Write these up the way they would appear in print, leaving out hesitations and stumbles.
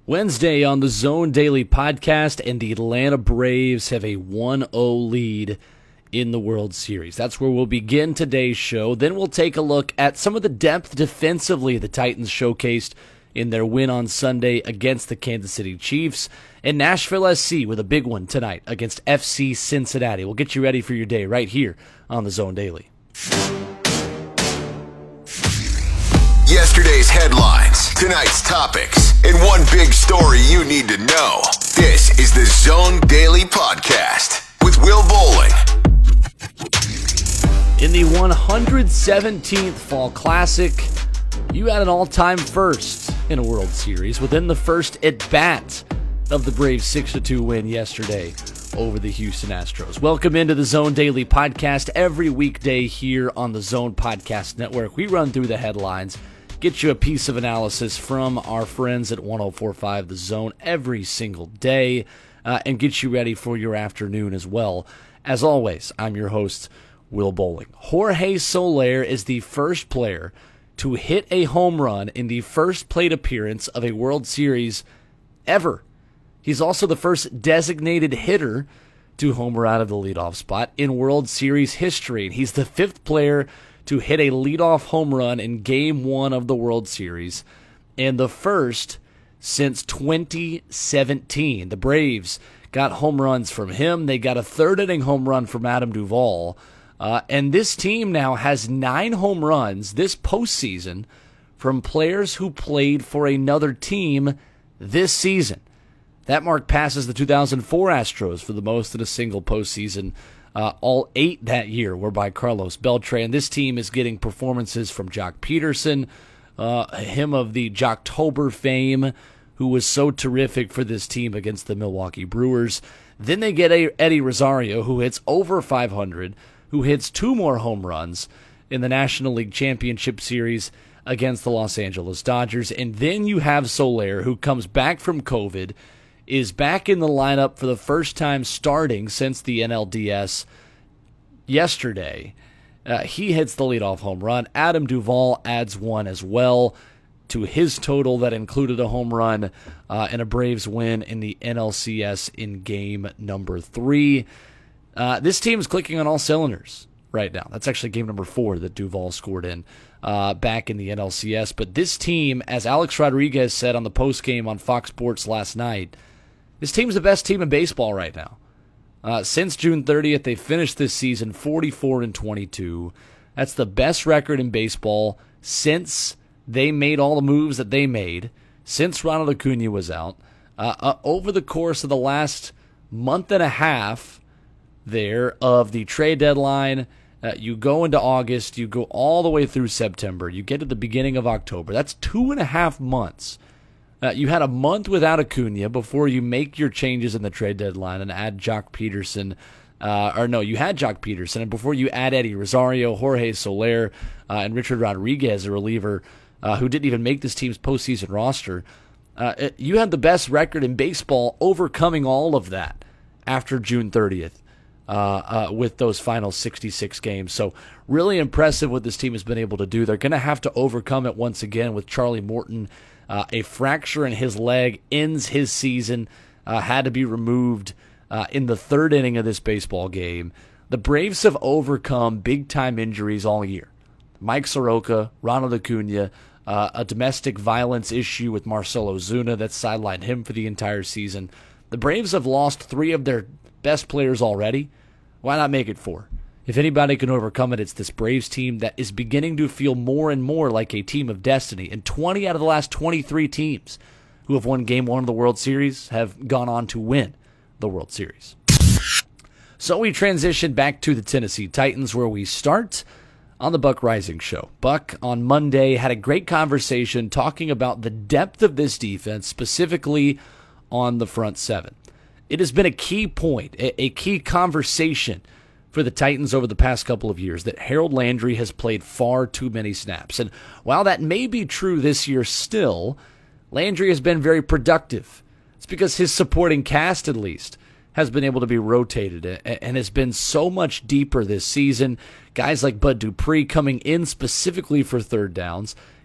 Wednesday on the Zone Daily Podcast, and the Atlanta Braves have a 1-0 lead in the World Series. That's where we'll begin today's show. Then we'll take a look at some of the depth defensively the Titans showcased in their win on Sunday against the Kansas City Chiefs, and Nashville SC with a big one tonight against FC Cincinnati. We'll get you ready for your day right here on the Zone Daily. Yesterday's headlines, tonight's topics, and one big story you need to know. This is the Zone Daily Podcast with Will Bowling. In the 117th Fall Classic, you had an all-time first in a World Series within the first at-bat of the Braves' 6-2 win yesterday over the Houston Astros. Welcome into the Zone Daily Podcast every weekday here on the Zone Podcast Network. We run through the headlines, get you a piece of analysis from our friends at 104.5 The Zone every single day, and get you ready for your afternoon as well. As always, I'm your host, Will Bowling. Jorge Soler is the first player to hit a home run in the first plate appearance of a World Series ever. He's also the first designated hitter to homer out of the leadoff spot in World Series history. He's the fifth player to hit a leadoff home run in Game 1 of the World Series, and the first since 2017. The Braves got home runs from him. They got a third-inning home run from Adam Duvall. And this team now has 9 home runs this postseason from players who played for another team this season. That mark passes the 2004 Astros for the most in a single postseason. All 8 that year were by Carlos Beltran. This team is getting performances from Jock Peterson, him of the Jocktober fame, who was so terrific for this team against the Milwaukee Brewers. Then they get Eddie Rosario, who hits over 500, who hits 2 more home runs in the National League Championship Series against the Los Angeles Dodgers. And then you have Soler, who comes back from COVID, is back in the lineup for the first time starting since the NLDS yesterday. He hits the leadoff home run. Adam Duvall adds 1 as well to his total that included a home run and a Braves win in the NLCS in game number 3. This team is clicking on all cylinders right now. That's actually game number 4 that Duvall scored in back in the NLCS. But this team, as Alex Rodriguez said on the postgame on Fox Sports last night, this team's the best team in baseball right now. Since June 30th, they finished this season 44-22. That's the best record in baseball since they made all the moves that they made, since Ronald Acuna was out. Over the course of the last month and a half there of the trade deadline, you go into August, you go all the way through September, you get to the beginning of October. That's 2.5 months. You had a month without Acuna before you make your changes in the trade deadline and add Jock Peterson. You had Jock Peterson, and before you add Eddie Rosario, Jorge Soler, and Richard Rodriguez, a reliever who didn't even make this team's postseason roster. You had the best record in baseball overcoming all of that after June 30th. With those final 66 games. So really impressive what this team has been able to do. They're going to have to overcome it once again with Charlie Morton. A fracture in his leg ends his season, had to be removed in the third inning of this baseball game. The Braves have overcome big-time injuries all year. Mike Soroka, Ronald Acuna, a domestic violence issue with Marcell Ozuna that sidelined him for the entire season. The Braves have lost 3 of their best players already. Why not make it 4? If anybody can overcome it, it's this Braves team that is beginning to feel more and more like a team of destiny. And 20 out of the last 23 teams who have won Game 1 of the World Series have gone on to win the World Series. So we transition back to the Tennessee Titans, where we start on the Buck Rising Show. Buck on Monday had a great conversation talking about the depth of this defense, specifically on the front 7. It has been a key point, a key conversation for the Titans over the past couple of years, that Harold Landry has played far too many snaps. And while that may be true this year still, Landry has been very productive. It's because his supporting cast, at least, has been able to be rotated and has been so much deeper this season. Guys like Bud Dupree coming in specifically for third downs.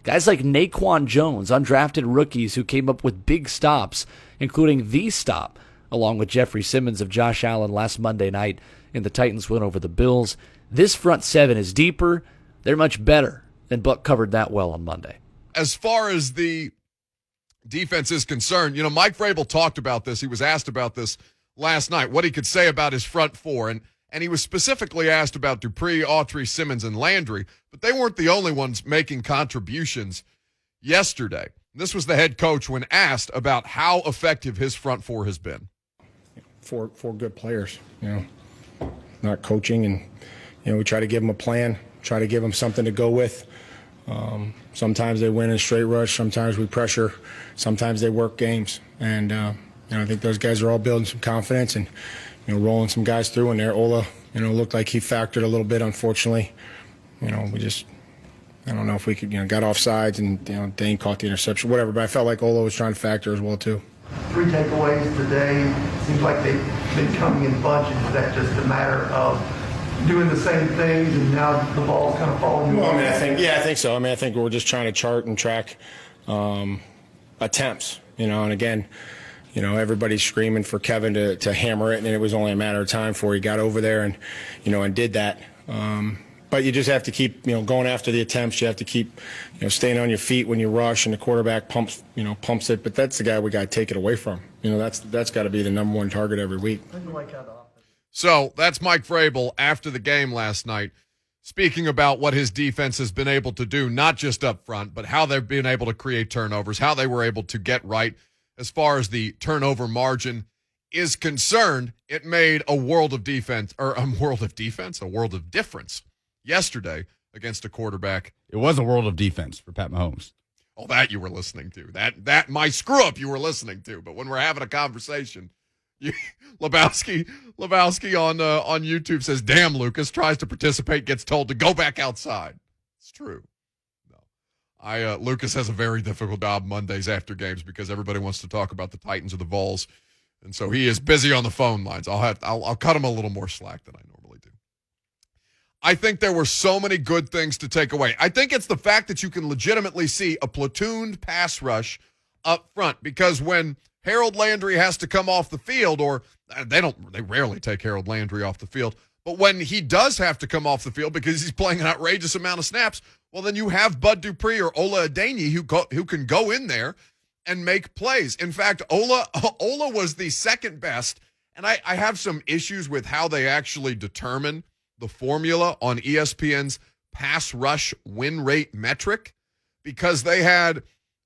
Guys like Naquan Jones, undrafted rookies who came up with big stops, including the stop, along with Jeffrey Simmons of Josh Allen last Monday night in the Titans win over the Bills. This front seven is deeper. They're much better, and Buck covered that well on Monday. As far as the defense is concerned, Mike Vrabel talked about this. He was asked about this last night, what he could say about his front four. And he was specifically asked about Dupree, Autry, Simmons, and Landry. But they weren't the only ones making contributions yesterday. This was the head coach when asked about how effective his front four has been. Four good players, not coaching. And, we try to give them a plan, try to give them something to go with. Sometimes they win in straight rush. Sometimes we pressure. Sometimes they work games. And, I think those guys are all building some confidence and, rolling some guys through in there. Ola, looked like he factored a little bit, unfortunately. I don't know if we could, got off sides and, Dane caught the interception, whatever. But I felt like Ola was trying to factor as well, too. 3 takeaways today. Seems like they've been coming in bunches. Is that just a matter of doing the same things and now the ball's kind of falling? Well, I think so. I think we're just trying to chart and track attempts, and again, everybody's screaming for Kevin to hammer it, and it was only a matter of time before he got over there and, and did that. But you just have to keep, going after the attempts. You have to keep, staying on your feet when you rush and the quarterback pumps it. But that's the guy we got to take it away from. That's got to be the number one target every week. So that's Mike Vrabel after the game last night, speaking about what his defense has been able to do, not just up front, but how they've been able to create turnovers, how they were able to get right as far as the turnover margin is concerned. It made a world of difference yesterday against a quarterback. It was a world of defense for Pat Mahomes. Oh, that you were listening to. That my screw up you were listening to. But when we're having a conversation, Lebowski on YouTube says, "Damn, Lucas tries to participate, gets told to go back outside." It's true. No, Lucas has a very difficult job Mondays after games because everybody wants to talk about the Titans or the Vols, and so he is busy on the phone lines. I'll cut him a little more slack than I normally do. I think there were so many good things to take away. I think it's the fact that you can legitimately see a platooned pass rush up front, because when Harold Landry has to come off the field, or they rarely take Harold Landry off the field, but when he does have to come off the field because he's playing an outrageous amount of snaps, well, then you have Bud Dupree or Ola Adeniyi who can go in there and make plays. In fact, Ola was the second best, and I have some issues with how they actually determine the formula on ESPN's pass rush win rate metric, because they had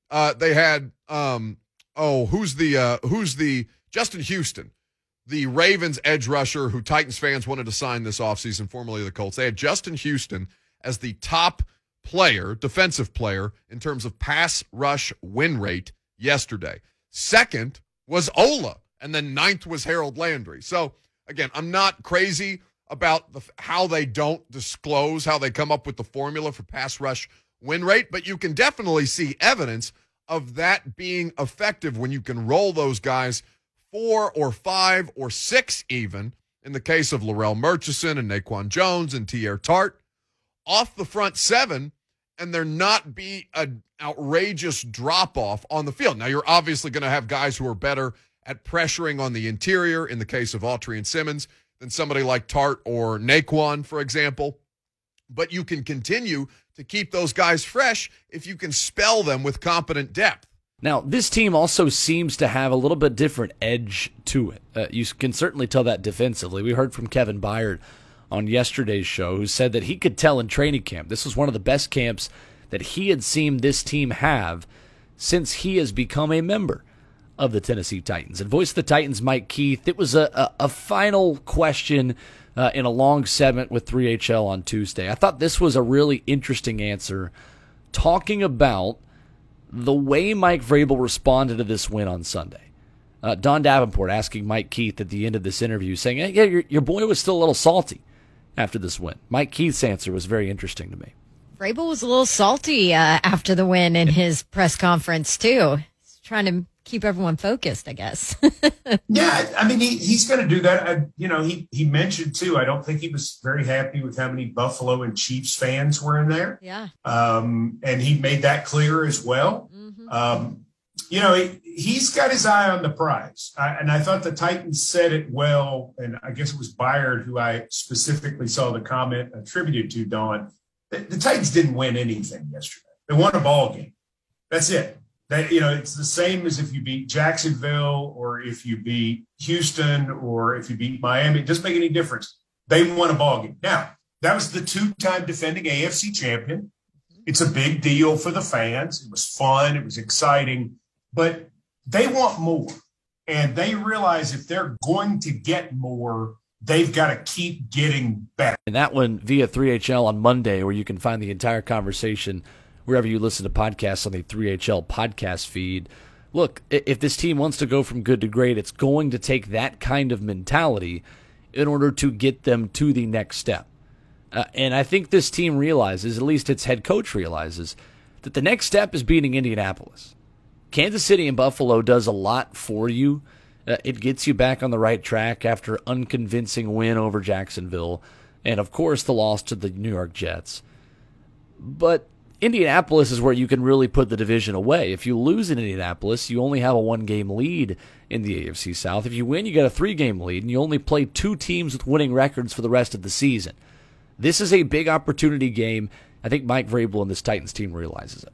who's the Justin Houston, the Ravens edge rusher who Titans fans wanted to sign this offseason, formerly the Colts. They had Justin Houston as the top player, defensive player, in terms of pass rush win rate yesterday. Second was Ola, and then ninth was Harold Landry. So, again, I'm not crazy about how they don't disclose how they come up with the formula for pass rush win rate, but you can definitely see evidence of that being effective when you can roll those guys 4 or 5 or 6 even, in the case of Laurel Murchison and Naquan Jones and Teair Tart, off the front 7, and there not be an outrageous drop-off on the field. Now, you're obviously going to have guys who are better at pressuring on the interior, in the case of Autry and Simmons, than somebody like Tart or Naquan, for example. But you can continue to keep those guys fresh if you can spell them with competent depth. Now, this team also seems to have a little bit different edge to it. You can certainly tell that defensively. We heard from Kevin Byard on yesterday's show, who said that he could tell in training camp this was one of the best camps that he had seen this team have since he has become a member of the Tennessee Titans. And voice of the Titans, Mike Keith, it was a final question in a long segment with 3HL on Tuesday. I thought this was a really interesting answer, talking about the way Mike Vrabel responded to this win on Sunday. Don Davenport asking Mike Keith at the end of this interview, saying, "Hey, yeah, your boy was still a little salty after this win." Mike Keith's answer was very interesting to me. Vrabel was a little salty after the win in his press conference, too. He's trying to keep everyone focused, I guess. Yeah, I mean, he's going to do that. He mentioned, too, I don't think he was very happy with how many Buffalo and Chiefs fans were in there. Yeah. And he made that clear as well. Mm-hmm. He's got his eye on the prize. And I thought the Titans said it well, and I guess it was Byard who I specifically saw the comment attributed to, Dawn. The Titans didn't win anything yesterday. They won a ball game. That's it. It's the same as if you beat Jacksonville or if you beat Houston or if you beat Miami. It doesn't make any difference. They won a ball game. Now, that was the 2-time defending AFC champion. It's a big deal for the fans. It was fun. It was exciting. But they want more. And they realize if they're going to get more, they've got to keep getting better. And that one via 3HL on Monday, where you can find the entire conversation wherever you listen to podcasts on the 3HL podcast feed. Look, if this team wants to go from good to great, it's going to take that kind of mentality in order to get them to the next step. And I think this team realizes, at least its head coach realizes, that the next step is beating Indianapolis. Kansas City and Buffalo does a lot for you. It gets you back on the right track after unconvincing win over Jacksonville, and of course the loss to the New York Jets. But Indianapolis is where you can really put the division away. If you lose in Indianapolis, you only have a 1-game lead in the AFC South. If you win, you get a 3-game lead, and you only play 2 teams with winning records for the rest of the season. This is a big opportunity game. I think Mike Vrabel and this Titans team realizes it.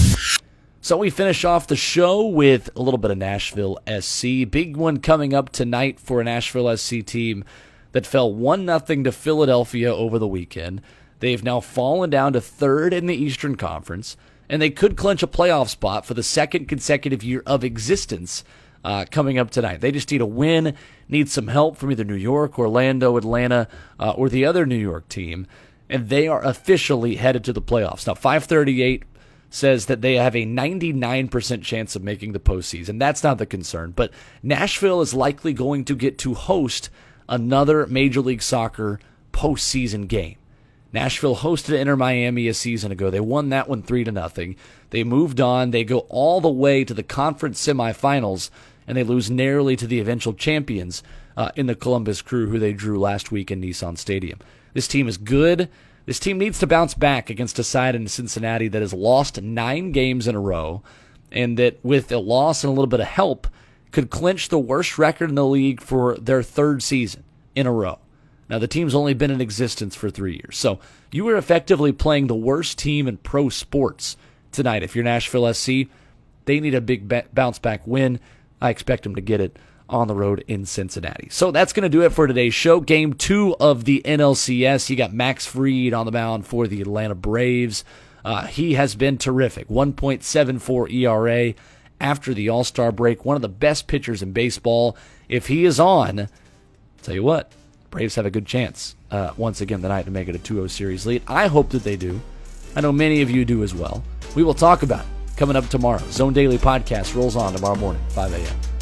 So we finish off the show with a little bit of Nashville SC. Big one coming up tonight for a Nashville SC team that fell 1-0 to Philadelphia over the weekend. They've now fallen down to 3rd in the Eastern Conference, and they could clinch a playoff spot for the 2nd consecutive year of existence coming up tonight. They just need a win, need some help from either New York, Orlando, Atlanta, or the other New York team, and they are officially headed to the playoffs. Now, 538 says that they have a 99% chance of making the postseason. That's not the concern, but Nashville is likely going to get to host another Major League Soccer postseason game. Nashville hosted Inter Miami a season ago. They won that one 3-0. They moved on. They go all the way to the conference semifinals, and they lose narrowly to the eventual champions in the Columbus Crew, who they drew last week in Nissan Stadium. This team is good. This team needs to bounce back against a side in Cincinnati that has lost 9 games in a row, and that with a loss and a little bit of help could clinch the worst record in the league for their 3rd season in a row. Now, the team's only been in existence for 3 years, so you are effectively playing the worst team in pro sports tonight. If you're Nashville SC, they need a big bounce-back win. I expect them to get it on the road in Cincinnati. So that's going to do it for today's show. Game 2 of the NLCS. You got Max Fried on the mound for the Atlanta Braves. He has been terrific. 1.74 ERA after the All-Star break. One of the best pitchers in baseball. If he is on, I'll tell you what, Braves have a good chance once again tonight to make it a 2-0 series lead. I hope that they do. I know many of you do as well. We will talk about it coming up tomorrow. Zone Daily Podcast rolls on tomorrow morning, 5 a.m.